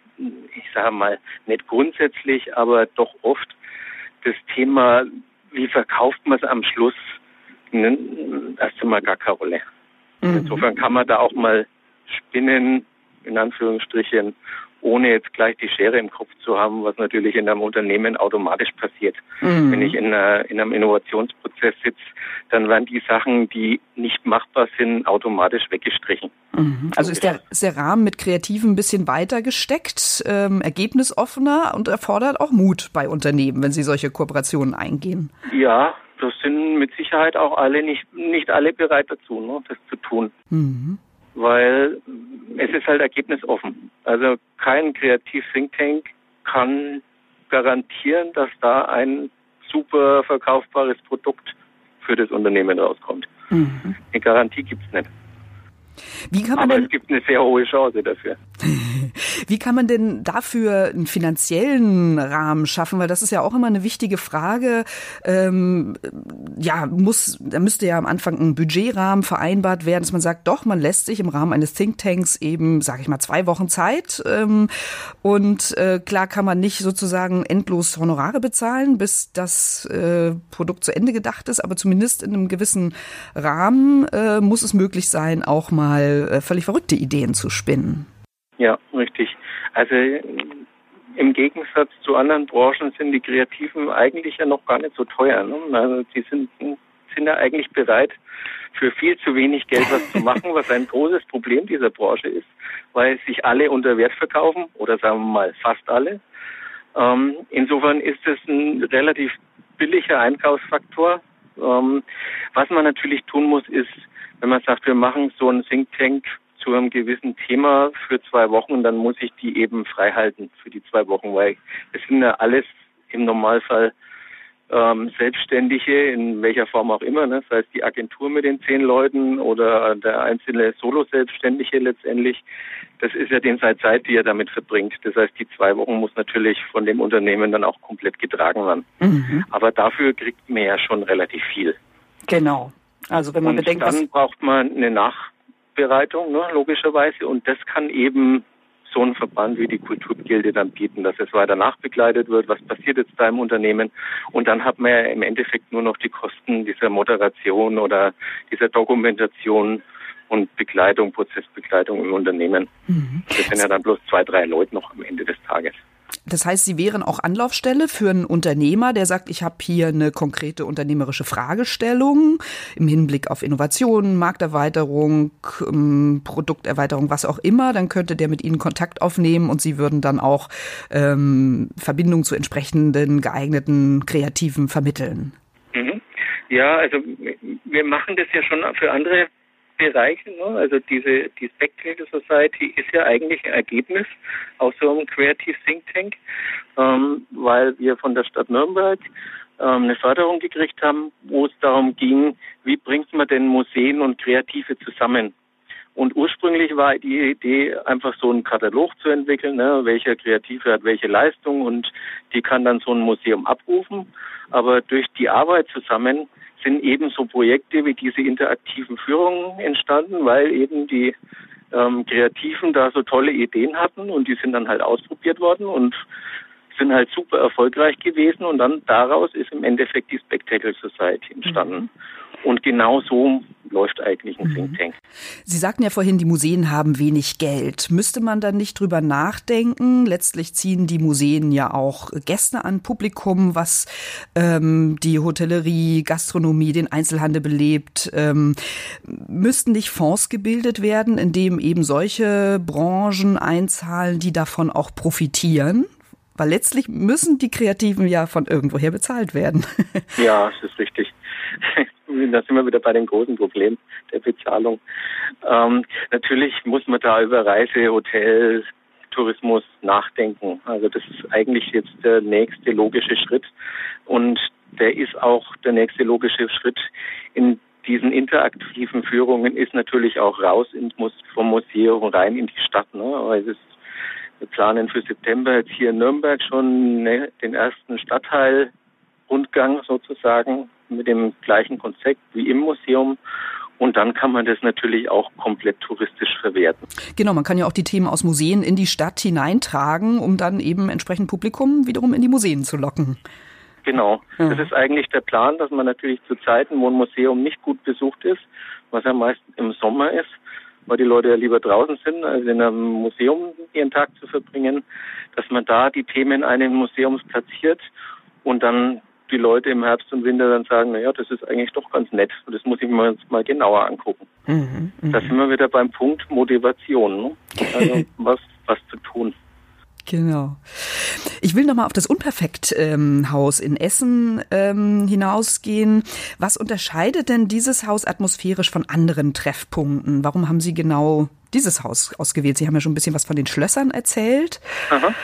ich sage mal, nicht grundsätzlich, aber doch oft das Thema, wie verkauft man es am Schluss, ne, erst einmal gar keine Rolle. Mhm. Insofern kann man da auch mal spinnen, in Anführungsstrichen, ohne jetzt gleich die Schere im Kopf zu haben, was natürlich in einem Unternehmen automatisch passiert. Mhm. Wenn ich in, einer, in einem Innovationsprozess sitze, dann werden die Sachen, die nicht machbar sind, automatisch weggestrichen. Mhm. Also ist der, ist der Rahmen mit Kreativen ein bisschen weiter gesteckt, ähm, ergebnisoffener und erfordert auch Mut bei Unternehmen, wenn sie solche Kooperationen eingehen? Ja, das sind mit Sicherheit auch alle nicht, nicht alle bereit dazu, ne, das zu tun. Mhm. Weil es ist halt ergebnisoffen. Also kein Kreativ-Think Tank kann garantieren, dass da ein super verkaufbares Produkt für das Unternehmen rauskommt. Mhm. Eine Garantie gibt's nicht. Wie kann man Aber denn, es gibt eine sehr hohe Chance dafür. Wie kann man denn dafür einen finanziellen Rahmen schaffen? Weil das ist ja auch immer eine wichtige Frage. Ähm, ja, muss, da müsste ja am Anfang ein Budgetrahmen vereinbart werden, dass man sagt, doch, man lässt sich im Rahmen eines Thinktanks eben, sage ich mal, zwei Wochen Zeit. Ähm, und äh, klar kann man nicht sozusagen endlos Honorare bezahlen, bis das äh, Produkt zu Ende gedacht ist. Aber zumindest in einem gewissen Rahmen äh, muss es möglich sein, auch mal mal völlig verrückte Ideen zu spinnen. Ja, richtig. Also im Gegensatz zu anderen Branchen sind die Kreativen eigentlich ja noch gar nicht so teuer. Ne? Also die sind, sind ja eigentlich bereit, für viel zu wenig Geld was zu machen, was ein großes Problem dieser Branche ist, weil sich alle unter Wert verkaufen oder sagen wir mal fast alle. Ähm, insofern ist es ein relativ billiger Einkaufsfaktor. Ähm, was man natürlich tun muss, ist, wenn man sagt, wir machen so einen Think Tank zu einem gewissen Thema für zwei Wochen, dann muss ich die eben frei halten für die zwei Wochen, weil es sind ja alles im Normalfall ähm, Selbstständige, in welcher Form auch immer, ne? Das heißt die Agentur mit den zehn Leuten oder der einzelne Solo-Selbstständige letztendlich, das ist ja den Zeit Zeit, die er damit verbringt. Das heißt, die zwei Wochen muss natürlich von dem Unternehmen dann auch komplett getragen werden. Mhm. Aber dafür kriegt man ja schon relativ viel. Genau. Also wenn man und bedenkt, dann braucht man eine Nachbereitung, ne, logischerweise. Und das kann eben so ein Verband wie die Kulturgilde dann bieten, dass es weiter nachbegleitet wird. Was passiert jetzt da im Unternehmen? Und dann hat man ja im Endeffekt nur noch die Kosten dieser Moderation oder dieser Dokumentation und Begleitung, Prozessbegleitung im Unternehmen. Mhm. Das sind ja dann bloß zwei, drei Leute noch am Ende des Tages. Das heißt, Sie wären auch Anlaufstelle für einen Unternehmer, der sagt, ich habe hier eine konkrete unternehmerische Fragestellung im Hinblick auf Innovation, Markterweiterung, Produkterweiterung, was auch immer. Dann könnte der mit Ihnen Kontakt aufnehmen und Sie würden dann auch ähm, Verbindungen zu entsprechenden geeigneten Kreativen vermitteln. Mhm. Ja, also wir machen das ja schon für andere Bereiche, ne? Also diese die Spectacle Society ist ja eigentlich ein Ergebnis aus so einem Creative Think Tank, ähm, weil wir von der Stadt Nürnberg ähm, eine Förderung gekriegt haben, wo es darum ging, wie bringt man denn Museen und Kreative zusammen? Und ursprünglich war die Idee, einfach so einen Katalog zu entwickeln, ne, welcher Kreative hat welche Leistung und die kann dann so ein Museum abrufen. Aber durch die Arbeit zusammen sind eben so Projekte wie diese interaktiven Führungen entstanden, weil eben die ähm, Kreativen da so tolle Ideen hatten und die sind dann halt ausprobiert worden und sind halt super erfolgreich gewesen und dann daraus ist im Endeffekt die Spectacle Society entstanden. Mhm. Und genau so läuft eigentlich ein Think Tank. Sie sagten ja vorhin, die Museen haben wenig Geld. Müsste man dann nicht drüber nachdenken? Letztlich ziehen die Museen ja auch Gäste an, Publikum, was ähm, die Hotellerie, Gastronomie, den Einzelhandel belebt. Ähm, müssten nicht Fonds gebildet werden, in dem eben solche Branchen einzahlen, die davon auch profitieren? Weil letztlich müssen die Kreativen ja von irgendwoher bezahlt werden. Ja, das ist richtig. Da sind wir wieder bei dem großen Problem der Bezahlung. Ähm, natürlich muss man da über Reise, Hotel, Tourismus nachdenken. Also das ist eigentlich jetzt der nächste logische Schritt. Und der ist auch der nächste logische Schritt in diesen interaktiven Führungen ist natürlich auch raus in, vom Museum rein in die Stadt. Ne? Weil es ist, wir planen für September jetzt hier in Nürnberg schon ne, den ersten Stadtteilrundgang sozusagen mit dem gleichen Konzept wie im Museum. Und dann kann man das natürlich auch komplett touristisch verwerten. Genau, man kann ja auch die Themen aus Museen in die Stadt hineintragen, um dann eben entsprechend Publikum wiederum in die Museen zu locken. Genau. Ja. Das ist eigentlich der Plan, dass man natürlich zu Zeiten, wo ein Museum nicht gut besucht ist, was ja meist im Sommer ist, weil die Leute ja lieber draußen sind, als in einem Museum ihren Tag zu verbringen, dass man da die Themen eines Museums platziert und dann die Leute im Herbst und Winter dann sagen, naja, das ist eigentlich doch ganz nett und das muss ich mir jetzt mal genauer angucken. Mhm, da sind wir wieder beim Punkt Motivation, ne? Also was, was zu tun. Genau. Ich will nochmal auf das Unperfekt-Haus in Essen ähm, hinausgehen. Was unterscheidet denn dieses Haus atmosphärisch von anderen Treffpunkten? Warum haben Sie genau dieses Haus ausgewählt? Sie haben ja schon ein bisschen was von den Schlössern erzählt. Aha.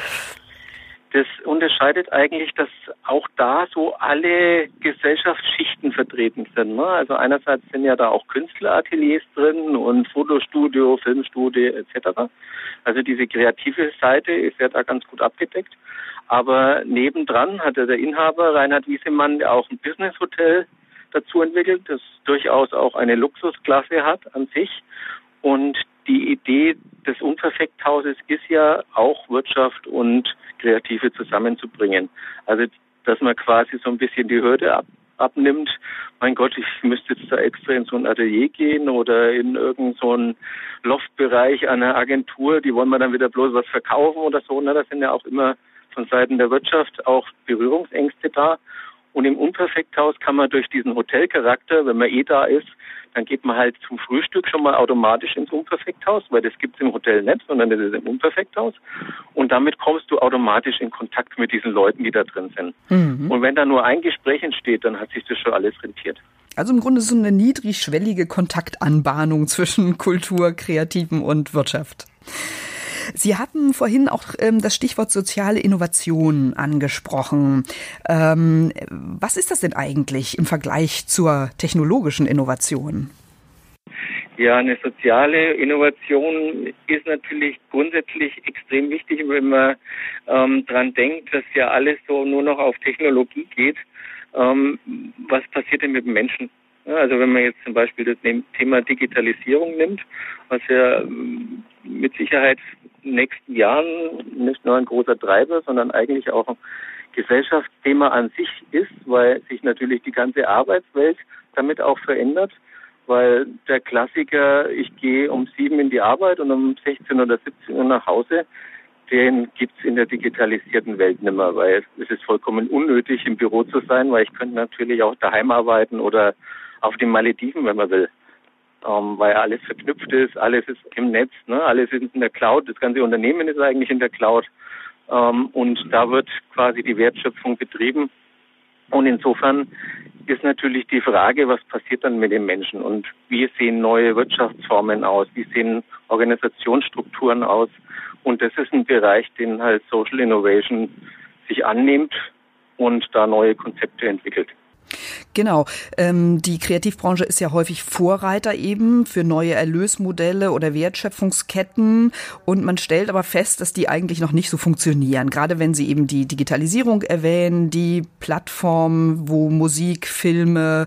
Das unterscheidet eigentlich, dass auch da so alle Gesellschaftsschichten vertreten sind. Ne? Also einerseits sind ja da auch Künstlerateliers drin und Fotostudio, Filmstudio et cetera. Also diese kreative Seite ist ja da ganz gut abgedeckt. Aber nebendran hat ja der Inhaber Reinhard Wiesemann auch ein Business-Hotel dazu entwickelt, das durchaus auch eine Luxusklasse hat an sich. Und die Idee des Unperfekthauses ist ja auch Wirtschaft und Kreative zusammenzubringen. Also, dass man quasi so ein bisschen die Hürde ab, abnimmt. Mein Gott, ich müsste jetzt da extra in so ein Atelier gehen oder in irgendeinen so einen Loftbereich einer Agentur. Die wollen wir dann wieder bloß was verkaufen oder so. Na, da sind ja auch immer von Seiten der Wirtschaft auch Berührungsängste da. Und im Unperfekthaus kann man durch diesen Hotelcharakter, wenn man eh da ist, dann geht man halt zum Frühstück schon mal automatisch ins Unperfekthaus, weil das gibt's im Hotel nicht, sondern das ist im Unperfekthaus. Und damit kommst du automatisch in Kontakt mit diesen Leuten, die da drin sind. Mhm. Und wenn da nur ein Gespräch entsteht, dann hat sich das schon alles rentiert. Also im Grunde so eine niedrigschwellige Kontaktanbahnung zwischen Kultur, Kreativen und Wirtschaft. Sie hatten vorhin auch ähm, das Stichwort soziale Innovation angesprochen. Ähm, was ist das denn eigentlich im Vergleich zur technologischen Innovation? Ja, eine soziale Innovation ist natürlich grundsätzlich extrem wichtig, wenn man ähm, dran denkt, dass ja alles so nur noch auf Technologie geht. Ähm, was passiert denn mit dem Menschen? Ja, also wenn man jetzt zum Beispiel das Thema Digitalisierung nimmt, was ja mit Sicherheit in den nächsten Jahren nicht nur ein großer Treiber, sondern eigentlich auch ein Gesellschaftsthema an sich ist, weil sich natürlich die ganze Arbeitswelt damit auch verändert, weil der Klassiker, ich gehe um sieben in die Arbeit und um sechzehn oder siebzehn Uhr nach Hause, den gibt's in der digitalisierten Welt nicht mehr, weil es ist vollkommen unnötig, im Büro zu sein, weil ich könnte natürlich auch daheim arbeiten oder auf den Malediven, wenn man will, ähm, weil alles verknüpft ist, alles ist im Netz, ne? Alles ist in der Cloud, das ganze Unternehmen ist eigentlich in der Cloud ähm, und da wird quasi die Wertschöpfung betrieben und insofern ist natürlich die Frage, was passiert dann mit den Menschen und wie sehen neue Wirtschaftsformen aus, wie sehen Organisationsstrukturen aus und das ist ein Bereich, den halt Social Innovation sich annimmt und da neue Konzepte entwickelt. Genau. Ähm, die Kreativbranche ist ja häufig Vorreiter eben für neue Erlösmodelle oder Wertschöpfungsketten. Und man stellt aber fest, dass die eigentlich noch nicht so funktionieren. Gerade wenn Sie eben die Digitalisierung erwähnen, die Plattform, wo Musik, Filme,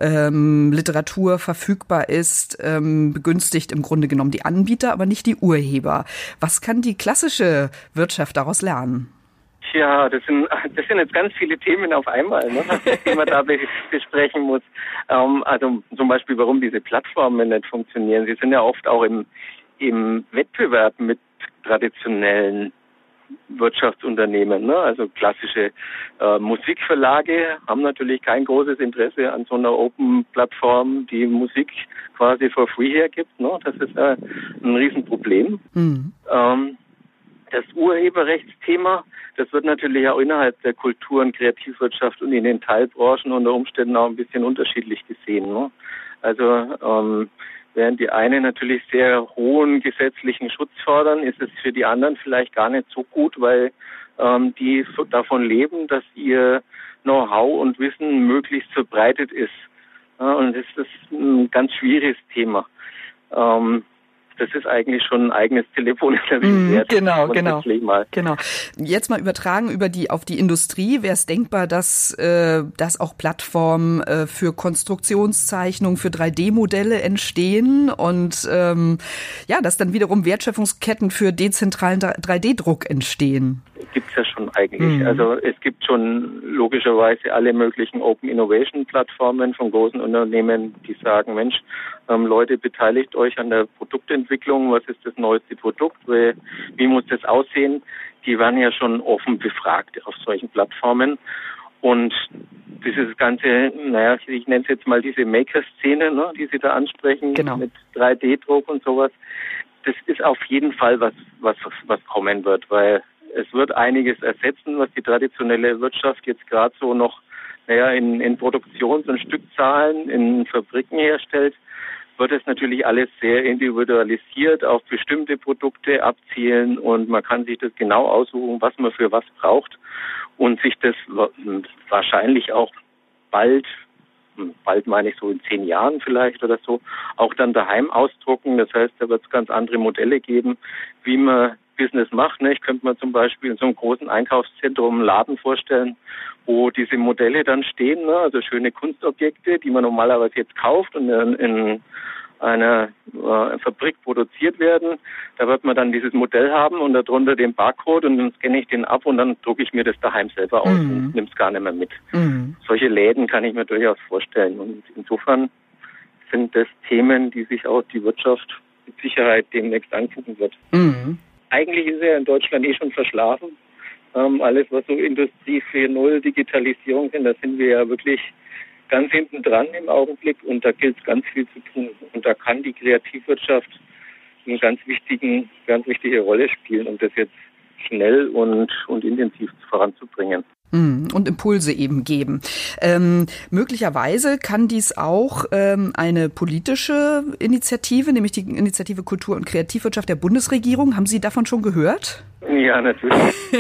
ähm, Literatur verfügbar ist, ähm, begünstigt im Grunde genommen die Anbieter, aber nicht die Urheber. Was kann die klassische Wirtschaft daraus lernen? Tja, das sind, das sind jetzt ganz viele Themen auf einmal, ne, die man da besprechen muss. Ähm, also zum Beispiel, warum diese Plattformen nicht funktionieren. Sie sind ja oft auch im, im Wettbewerb mit traditionellen Wirtschaftsunternehmen. Ne? Also klassische äh, Musikverlage haben natürlich kein großes Interesse an so einer Open-Plattform, die Musik quasi for free hergibt. Ne? Das ist äh, ein Riesenproblem. Mhm. Ähm, Das Urheberrechtsthema, das wird natürlich auch innerhalb der Kultur- und Kreativwirtschaft und in den Teilbranchen unter Umständen auch ein bisschen unterschiedlich gesehen. Ne? Also ähm, während die einen natürlich sehr hohen gesetzlichen Schutz fordern, ist es für die anderen vielleicht gar nicht so gut, weil ähm, die so davon leben, dass ihr Know-how und Wissen möglichst verbreitet ist. Ja, und das ist ein ganz schwieriges Thema. Ähm, Das ist eigentlich schon ein eigenes Telefoninterview wert. Genau, genau. Mal. Genau. Jetzt mal übertragen über die auf die Industrie. Wäre es denkbar, dass, äh, dass auch Plattformen äh, für Konstruktionszeichnungen, für drei D Modelle entstehen und ähm, ja, dass dann wiederum Wertschöpfungsketten für dezentralen drei D Druck entstehen? Gibt's ja schon eigentlich. Mhm. Also es gibt schon logischerweise alle möglichen Open Innovation Plattformen von großen Unternehmen, die sagen, Mensch, ähm, Leute, beteiligt euch an der Produktentwicklung. Was ist das neueste Produkt? Wie, wie muss das aussehen? Die werden ja schon offen befragt auf solchen Plattformen. Und dieses ganze, naja, ich nenne es jetzt mal diese Maker-Szene, ne, die Sie da ansprechen, genau, mit drei D Druck und sowas. Das ist auf jeden Fall was, was, was kommen wird, weil es wird einiges ersetzen, was die traditionelle Wirtschaft jetzt gerade so noch, naja, in, in Produktions- und Stückzahlen in Fabriken herstellt, wird es natürlich alles sehr individualisiert auf bestimmte Produkte abzielen und man kann sich das genau aussuchen, was man für was braucht und sich das wahrscheinlich auch bald, bald meine ich so in zehn Jahren vielleicht oder so, auch dann daheim ausdrucken. Das heißt, da wird es ganz andere Modelle geben, wie man Business macht. Ne? Ich könnte mir zum Beispiel in so einem großen Einkaufszentrum einen Laden vorstellen, wo diese Modelle dann stehen, ne? Also schöne Kunstobjekte, die man normalerweise jetzt kauft und in, in einer äh, Fabrik produziert werden. Da wird man dann dieses Modell haben und darunter den Barcode und dann scanne ich den ab und dann drucke ich mir das daheim selber aus mhm. und nehme es gar nicht mehr mit. Mhm. Solche Läden kann ich mir durchaus vorstellen und insofern sind das Themen, die sich auch die Wirtschaft mit Sicherheit demnächst angucken wird. Mhm. Eigentlich ist er in Deutschland eh schon verschlafen. Ähm, alles, was so Industrie vier Punkt null, Digitalisierung sind, da sind wir ja wirklich ganz hinten dran im Augenblick und da gilt es ganz viel zu tun. Und da kann die Kreativwirtschaft eine ganz wichtigen, ganz wichtige Rolle spielen, um das jetzt schnell und, und intensiv voranzubringen. Und Impulse eben geben. Ähm, möglicherweise kann dies auch ähm, eine politische Initiative, nämlich die Initiative Kultur- und Kreativwirtschaft der Bundesregierung. Haben Sie davon schon gehört? Ja, natürlich.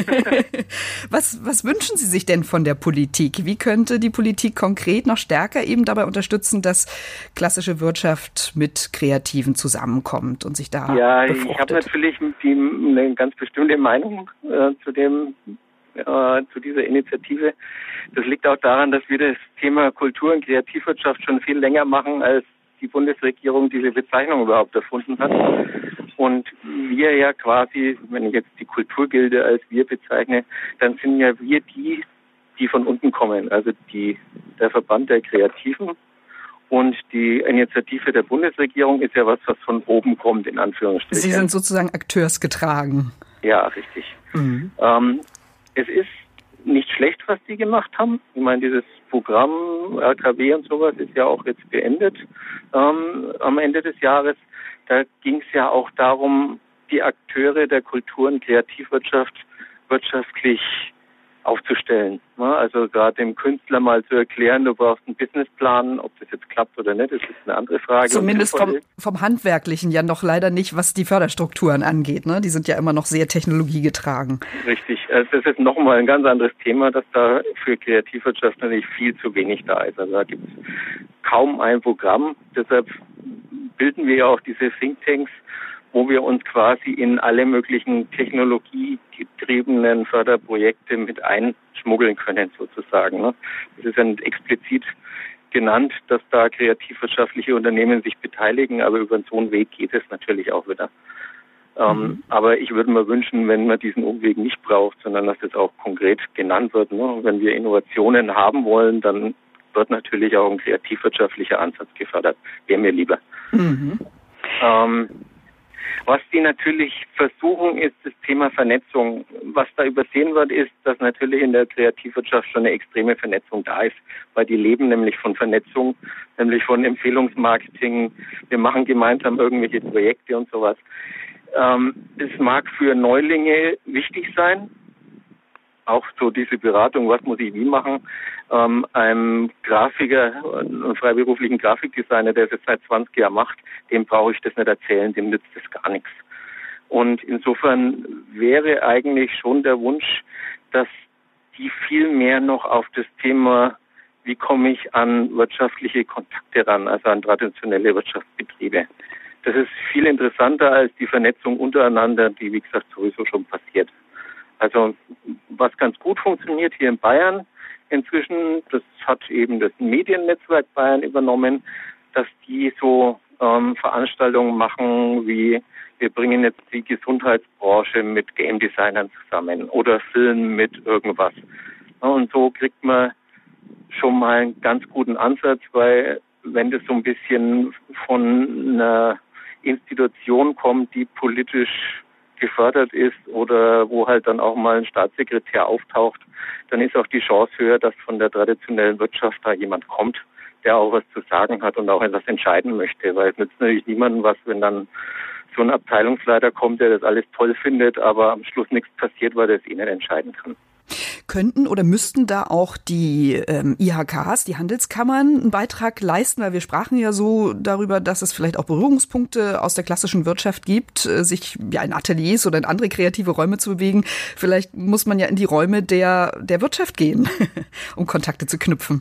was, was wünschen Sie sich denn von der Politik? Wie könnte die Politik konkret noch stärker eben dabei unterstützen, dass klassische Wirtschaft mit Kreativen zusammenkommt und sich da Ja, befruchtet? Ich habe natürlich die, eine ganz bestimmte Meinung äh, zu dem äh, zu dieser Initiative. Das liegt auch daran, dass wir das Thema Kultur- und Kreativwirtschaft schon viel länger machen, als die Bundesregierung diese Bezeichnung überhaupt erfunden hat. Und wir ja quasi, wenn ich jetzt die Kulturgilde als wir bezeichne, dann sind ja wir die, die von unten kommen. Also die, der Verband der Kreativen und die Initiative der Bundesregierung ist ja was, was von oben kommt, in Anführungsstrichen. Sie sind sozusagen akteursgetragen. Ja, richtig. Mhm. Ähm, es ist nicht schlecht, was die gemacht haben. Ich meine, dieses Programm R K W und sowas ist ja auch jetzt beendet ähm, am Ende des Jahres. Da ging es ja auch darum, die Akteure der Kultur- und Kreativwirtschaft wirtschaftlich aufzustellen. Also gerade dem Künstler mal zu erklären, du brauchst einen Businessplan, ob das jetzt klappt oder nicht, das ist eine andere Frage. Zumindest vom, vom Handwerklichen ja noch leider nicht, was die Förderstrukturen angeht. Ne? Die sind ja immer noch sehr technologiegetragen. Richtig. Also das ist nochmal ein ganz anderes Thema, dass da für Kreativwirtschaft natürlich viel zu wenig da ist. Also da gibt es kaum ein Programm. Deshalb bilden wir ja auch diese Thinktanks, wo wir uns quasi in alle möglichen technologiegetriebenen Förderprojekte mit einschmuggeln können, sozusagen. Das ist dann explizit genannt, dass da kreativwirtschaftliche Unternehmen sich beteiligen, aber über so einen Weg geht es natürlich auch wieder. Mhm. Ähm, aber ich würde mir wünschen, wenn man diesen Umweg nicht braucht, sondern dass das auch konkret genannt wird. Ne? Wenn wir Innovationen haben wollen, dann wird natürlich auch ein kreativwirtschaftlicher Ansatz gefördert. Wäre mir lieber. Mhm. Ähm, Was die natürlich versuchen, ist das Thema Vernetzung. Was da übersehen wird, ist, dass natürlich in der Kreativwirtschaft schon eine extreme Vernetzung da ist, weil die leben nämlich von Vernetzung, nämlich von Empfehlungsmarketing. Wir machen gemeinsam irgendwelche Projekte und sowas. Ähm, es mag für Neulinge wichtig sein, auch so diese Beratung, was muss ich wie machen. Ähm, einem Grafiker, einem freiberuflichen Grafikdesigner, der es jetzt seit zwanzig Jahren macht, dem brauche ich das nicht erzählen, dem nützt das gar nichts. Und insofern wäre eigentlich schon der Wunsch, dass die viel mehr noch auf das Thema, wie komme ich an wirtschaftliche Kontakte ran, also an traditionelle Wirtschaftsbetriebe. Das ist viel interessanter als die Vernetzung untereinander, die, wie gesagt, sowieso schon passiert. Also was ganz gut funktioniert hier in Bayern inzwischen, das hat eben das Mediennetzwerk Bayern übernommen, dass die so ähm, Veranstaltungen machen wie, wir bringen jetzt die Gesundheitsbranche mit Game Designern zusammen oder Film mit irgendwas. Und so kriegt man schon mal einen ganz guten Ansatz, weil wenn das so ein bisschen von einer Institution kommt, die politisch gefördert ist oder wo halt dann auch mal ein Staatssekretär auftaucht, dann ist auch die Chance höher, dass von der traditionellen Wirtschaft da jemand kommt, der auch was zu sagen hat und auch etwas entscheiden möchte, weil es nützt natürlich niemandem was, wenn dann so ein Abteilungsleiter kommt, der das alles toll findet, aber am Schluss nichts passiert, weil er es eh nicht entscheiden kann. Könnten oder müssten da auch die ähm, I H Ks, die Handelskammern, einen Beitrag leisten? Weil wir sprachen ja so darüber, dass es vielleicht auch Berührungspunkte aus der klassischen Wirtschaft gibt, äh, sich ja in Ateliers oder in andere kreative Räume zu bewegen. Vielleicht muss man ja in die Räume der, der Wirtschaft gehen, um Kontakte zu knüpfen.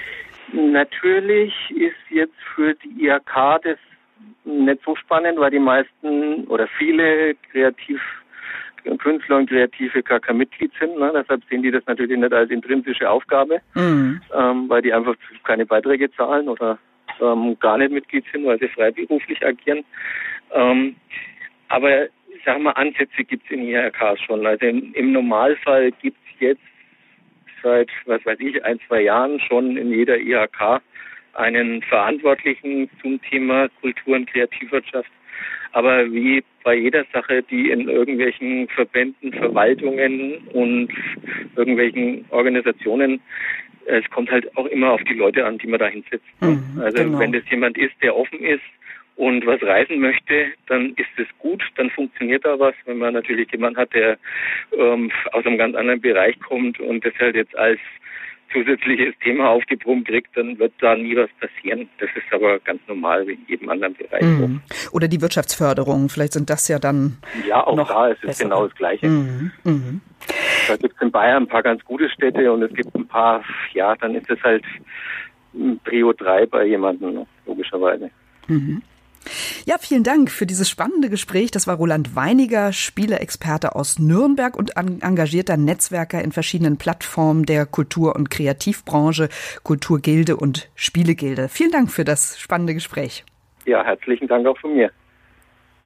Natürlich ist jetzt für die I H K das nicht so spannend, weil die meisten oder viele kreativ Künstler und Kreative gar kein Mitglied sind. Ne? Deshalb sehen die das natürlich nicht als intrinsische Aufgabe, mhm. ähm, weil die einfach keine Beiträge zahlen oder ähm, gar nicht Mitglied sind, weil sie freiberuflich agieren. Ähm, aber ich sag mal, Ansätze gibt es in I H Ks schon. Also im, im Normalfall gibt es jetzt seit, was weiß ich, ein, zwei Jahren schon in jeder I H K einen Verantwortlichen zum Thema Kultur- und Kreativwirtschaft. Aber wie bei jeder Sache, die in irgendwelchen Verbänden, Verwaltungen und irgendwelchen Organisationen, es kommt halt auch immer auf die Leute an, die man da hinsetzt. Mhm, also genau. Wenn das jemand ist, der offen ist und was reisen möchte, dann ist es gut, dann funktioniert da was. Wenn man natürlich jemanden hat, der ähm, aus einem ganz anderen Bereich kommt und das halt jetzt als zusätzliches Thema aufgebrummt kriegt, dann wird da nie was passieren. Das ist aber ganz normal wie in jedem anderen Bereich. Mhm. Oder die Wirtschaftsförderung, vielleicht sind das ja dann Ja, auch noch da ist es besser. Genau das Gleiche. Mhm. Mhm. Da gibt es in Bayern ein paar ganz gute Städte und es gibt ein paar, ja, dann ist es halt Prio drei bei jemandem, logischerweise. Mhm. Ja, vielen Dank für dieses spannende Gespräch. Das war Roland Weiniger, Spieleexperte aus Nürnberg und engagierter Netzwerker in verschiedenen Plattformen der Kultur- und Kreativbranche, Kulturgilde und Spielegilde. Vielen Dank für das spannende Gespräch. Ja, herzlichen Dank auch von mir.